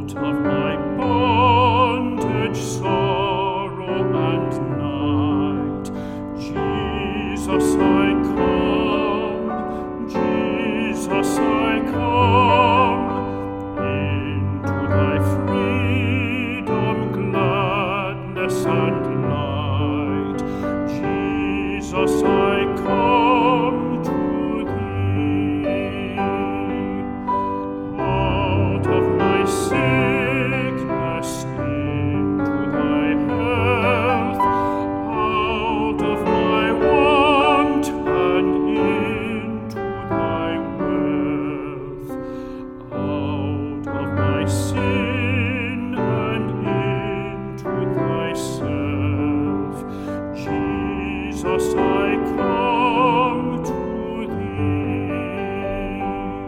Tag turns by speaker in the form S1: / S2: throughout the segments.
S1: of my bondage, sorrow, and night. Jesus, I come. Jesus, I come. Into thy freedom, gladness, and light. Jesus, I come to thee. Out of my sickness into thy health, out of my want and into thy wealth, out of my sin and into thyself. Jesus, I come to thee.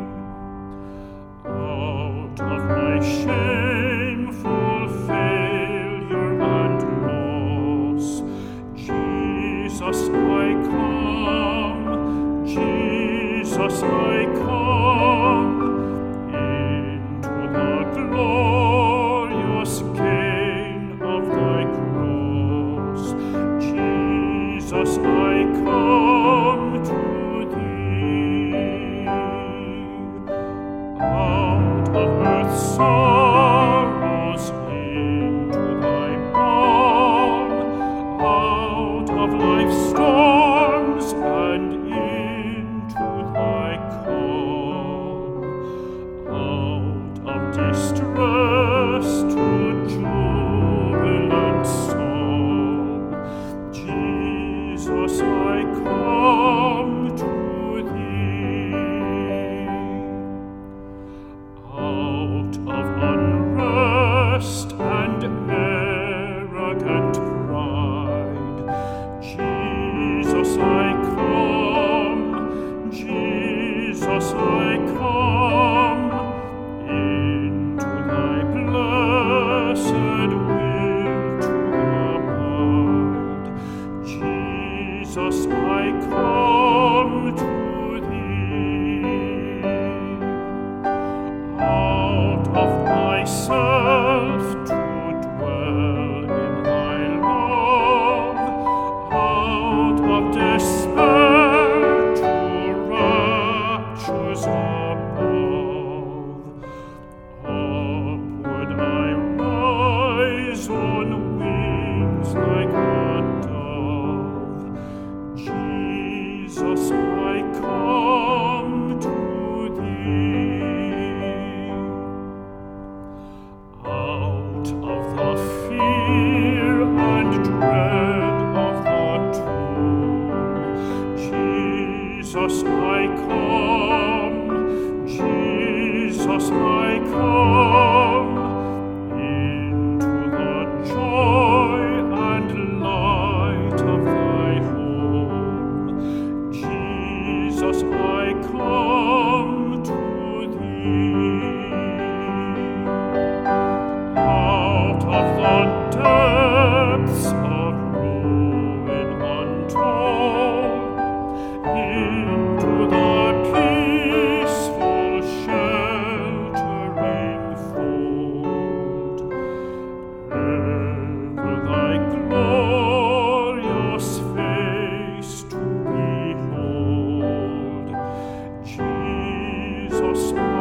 S1: Out of my shameful failure and loss, Jesus, I come. Jesus, I come into the glorious gain of thy cross. Jesus, I come to thee. Out of earth's sorrows into thy balm, out of life's storms and into thy calm, out of distress to jubilant song. Jesus, I come to thee. Out of unrest and arrogant pride, Jesus, I come. Jesus, I come into thy blessed will to abide. Jesus, I come to thee. Out of myself to dwell in thy love, out of despair to raptures above. Upward I rise on wings like a dove. Jesus, I come to thee. Out of the fear and dread of the tomb, Jesus, I come. Jesus, I come into the joy and light of thy home. Jesus, I come to thee. Out of the depths of ruin untold, into the peaceful sheltering fold. Ever thy glorious face to behold. Jesus,